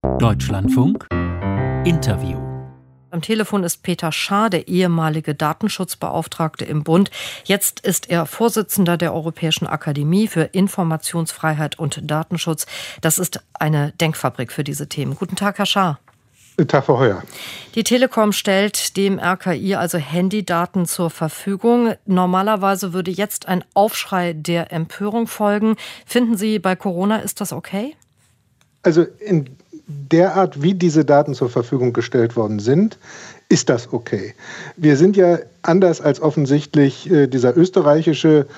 Deutschlandfunk Interview. Am Telefon ist Peter Schaar, der ehemalige Datenschutzbeauftragte im Bund. Jetzt ist er Vorsitzender der Europäischen Akademie für Informationsfreiheit und Datenschutz. Das ist eine Denkfabrik für diese Themen. Guten Tag, Herr Schaar. Guten Tag, Frau Heuer. Die Telekom stellt dem RKI also Handydaten zur Verfügung. Normalerweise würde jetzt ein Aufschrei der Empörung folgen. Finden Sie, bei Corona ist das okay? Also in der Art, wie diese Daten zur Verfügung gestellt worden sind, ist das okay. Wir sind ja anders als offensichtlich dieses österreichische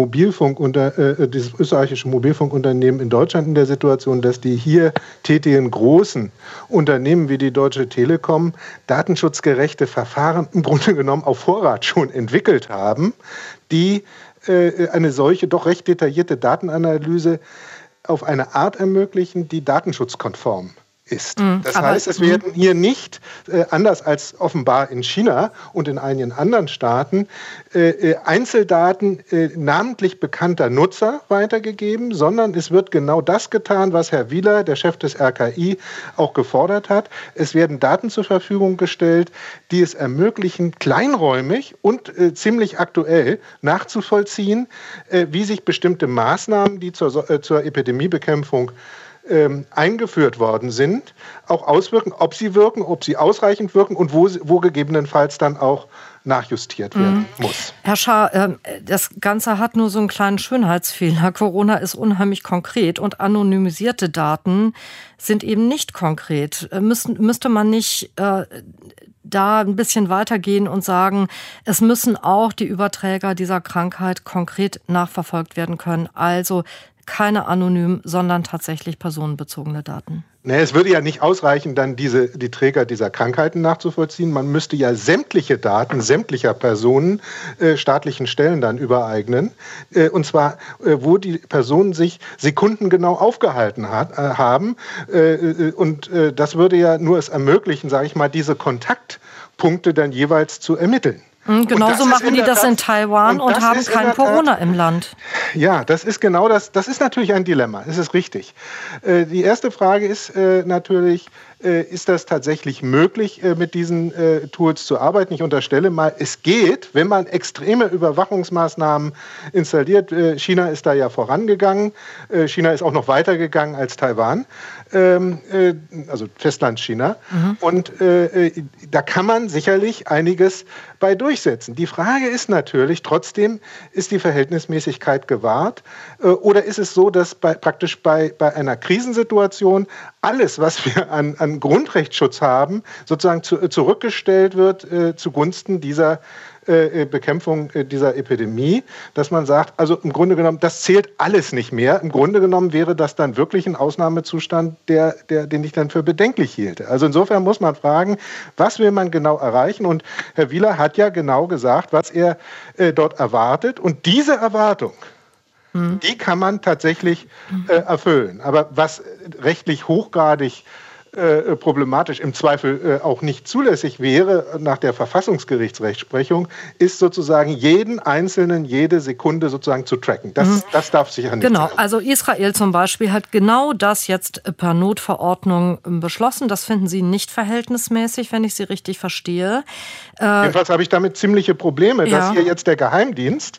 Mobilfunkunternehmen in Deutschland in der Situation, dass die hier tätigen großen Unternehmen wie die Deutsche Telekom datenschutzgerechte Verfahren im Grunde genommen auf Vorrat schon entwickelt haben, die eine solche doch recht detaillierte Datenanalyse auf eine Art ermöglichen, die datenschutzkonform ist. Das heißt, es werden hier nicht, anders als offenbar in China und in einigen anderen Staaten, Einzeldaten namentlich bekannter Nutzer weitergegeben, sondern es wird genau das getan, was Herr Wieler, der Chef des RKI, auch gefordert hat. Es werden Daten zur Verfügung gestellt, die es ermöglichen, kleinräumig und ziemlich aktuell nachzuvollziehen, wie sich bestimmte Maßnahmen, die zur Epidemiebekämpfung eingeführt worden sind, auch auswirken, ob sie ausreichend wirken und wo gegebenenfalls dann auch nachjustiert werden muss. Herr Schaar, das Ganze hat nur so einen kleinen Schönheitsfehler. Corona ist unheimlich konkret und anonymisierte Daten sind eben nicht konkret. Müsste man nicht da ein bisschen weitergehen und sagen, es müssen auch die Überträger dieser Krankheit konkret nachverfolgt werden können? Also keine anonymen, sondern tatsächlich personenbezogene Daten. Nee, es würde ja nicht ausreichen, dann die Träger dieser Krankheiten nachzuvollziehen. Man müsste ja sämtliche Daten sämtlicher Personen staatlichen Stellen dann übereignen. Und zwar, wo die Personen sich sekundengenau aufgehalten haben. Und das würde ja nur es ermöglichen, sage ich mal, diese Kontaktpunkte dann jeweils zu ermitteln. Genauso machen die das in Taiwan und haben kein Corona im Land. Ja, das ist genau das. Das ist natürlich ein Dilemma. Das ist richtig. Die erste Frage ist natürlich, ist das tatsächlich möglich, mit diesen Tools zu arbeiten? Ich unterstelle mal, es geht, wenn man extreme Überwachungsmaßnahmen installiert. China ist da ja vorangegangen. China ist auch noch weiter gegangen als Taiwan, also Festland China. Und da kann man sicherlich einiges bei durchsetzen. Die Frage ist natürlich trotzdem, ist die Verhältnismäßigkeit gewahrt? Oder ist es so, dass praktisch bei einer Krisensituation alles, was wir an Grundrechtsschutz haben, sozusagen zurückgestellt wird zugunsten dieser Bekämpfung dieser Epidemie, dass man sagt, also im Grunde genommen, das zählt alles nicht mehr. Im Grunde genommen wäre das dann wirklich ein Ausnahmezustand, den ich dann für bedenklich hielte. Also insofern muss man fragen, was will man genau erreichen? Und Herr Wieler hat ja genau gesagt, was er dort erwartet. Und diese Erwartung, die kann man tatsächlich erfüllen. Aber was rechtlich hochgradig problematisch, im Zweifel auch nicht zulässig wäre nach der Verfassungsgerichtsrechtsprechung, ist sozusagen jeden Einzelnen, jede Sekunde sozusagen zu tracken. Das darf sicher nicht sein. Genau, also Israel zum Beispiel hat genau das jetzt per Notverordnung beschlossen. Das finden Sie nicht verhältnismäßig, wenn ich Sie richtig verstehe. Jedenfalls habe ich damit ziemliche Probleme, dass hier jetzt der Geheimdienst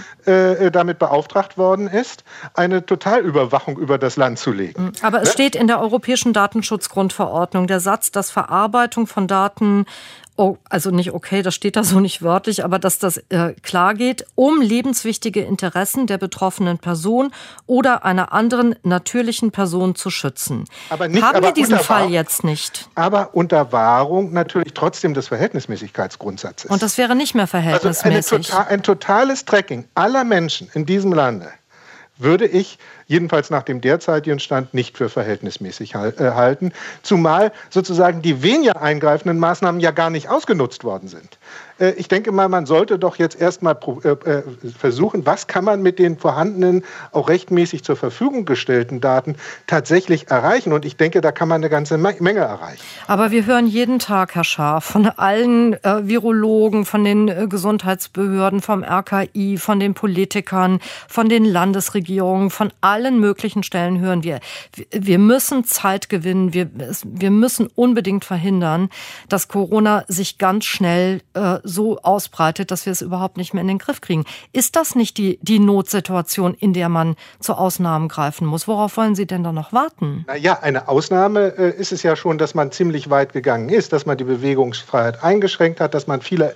damit beauftragt worden ist, eine Totalüberwachung über das Land zu legen. Aber es steht in der Europäischen Datenschutzgrundverordnung der Satz, dass Verarbeitung von Daten, also nicht okay, das steht da so nicht wörtlich, aber dass das klar geht, um lebenswichtige Interessen der betroffenen Person oder einer anderen natürlichen Person zu schützen. Haben wir diesen Fall jetzt nicht? Aber unter Wahrung natürlich trotzdem des Verhältnismäßigkeitsgrundsatzes. Und das wäre nicht mehr verhältnismäßig. Also ein totales Tracking aller Menschen in diesem Lande würde ich jedenfalls nach dem derzeitigen Stand nicht für verhältnismäßig halten, zumal sozusagen die weniger eingreifenden Maßnahmen ja gar nicht ausgenutzt worden sind. Ich denke mal, man sollte doch jetzt erstmal versuchen, was kann man mit den vorhandenen, auch rechtmäßig zur Verfügung gestellten Daten tatsächlich erreichen. Und ich denke, da kann man eine ganze Menge erreichen. Aber wir hören jeden Tag, Herr Schaar, von allen Virologen, von den Gesundheitsbehörden, vom RKI, von den Politikern, von den Landesregierungen, von allen allen möglichen Stellen hören wir müssen Zeit gewinnen, wir müssen unbedingt verhindern, dass Corona sich ganz schnell so ausbreitet, dass wir es überhaupt nicht mehr in den Griff kriegen. Ist das nicht die Notsituation, in der man zu Ausnahmen greifen muss? Worauf wollen Sie denn da noch warten? Naja, eine Ausnahme ist es ja schon, dass man ziemlich weit gegangen ist, dass man die Bewegungsfreiheit eingeschränkt hat, dass man viele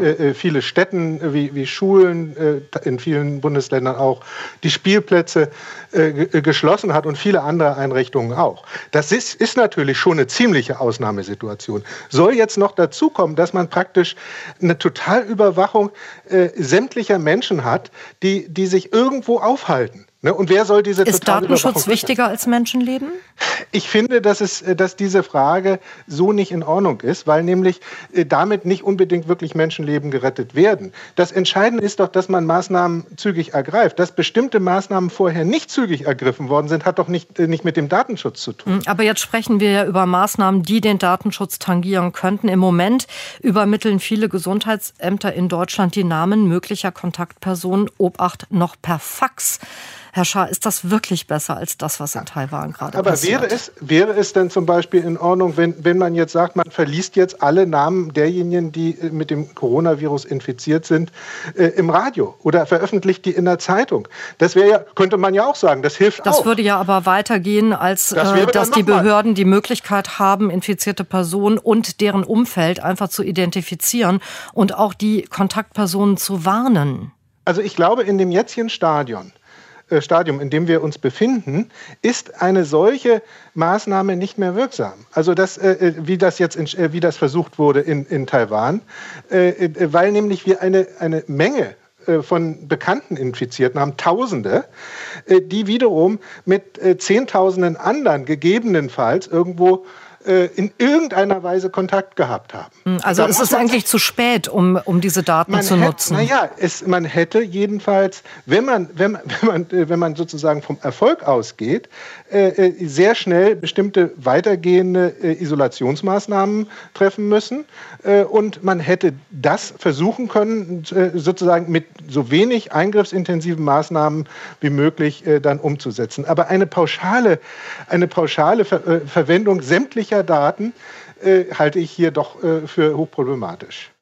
Städten wie Schulen, in vielen Bundesländern auch die Spielplätze geschlossen hat und viele andere Einrichtungen auch. Das ist natürlich schon eine ziemliche Ausnahmesituation. Soll jetzt noch dazu kommen, dass man praktisch eine Totalüberwachung sämtlicher Menschen hat, die sich irgendwo aufhalten. Ne? Und wer soll diese Ist Datenschutz wichtiger als Menschenleben? Ich finde, dass diese Frage so nicht in Ordnung ist, weil nämlich damit nicht unbedingt wirklich Menschenleben gerettet werden. Das Entscheidende ist doch, dass man Maßnahmen zügig ergreift. Dass bestimmte Maßnahmen vorher nicht zügig ergriffen worden sind, hat doch nicht mit dem Datenschutz zu tun. Aber jetzt sprechen wir ja über Maßnahmen, die den Datenschutz tangieren könnten. Im Moment übermitteln viele Gesundheitsämter in Deutschland die Namen möglicher Kontaktpersonen, Obacht, noch per Fax. Herr Schaar, ist das wirklich besser als das, was in Taiwan gerade passiert? Aber wäre es denn zum Beispiel in Ordnung, wenn man jetzt sagt, man verliest jetzt alle Namen derjenigen, die mit dem Coronavirus infiziert sind, im Radio oder veröffentlicht die in der Zeitung? Das wäre ja, könnte man ja auch sagen, das hilft auch. Das würde ja aber weitergehen, als dass die Behörden die Möglichkeit haben, infizierte Personen und deren Umfeld einfach zu identifizieren und auch die Kontaktpersonen zu warnen. Also ich glaube, in dem jetzigen Stadium, in dem wir uns befinden, ist eine solche Maßnahme nicht mehr wirksam. Also wie das versucht wurde in Taiwan, weil nämlich wir eine Menge von bekannten Infizierten haben, Tausende, die wiederum mit Zehntausenden anderen gegebenenfalls irgendwo in irgendeiner Weise Kontakt gehabt haben. Also ist es eigentlich zu spät, um diese Daten zu nutzen? Naja, man hätte jedenfalls, wenn man sozusagen vom Erfolg ausgeht, sehr schnell bestimmte weitergehende Isolationsmaßnahmen treffen müssen. Und man hätte das versuchen können, sozusagen mit so wenig eingriffsintensiven Maßnahmen wie möglich dann umzusetzen. Aber eine pauschale Verwendung sämtlicher Daten halte ich hier doch für hochproblematisch.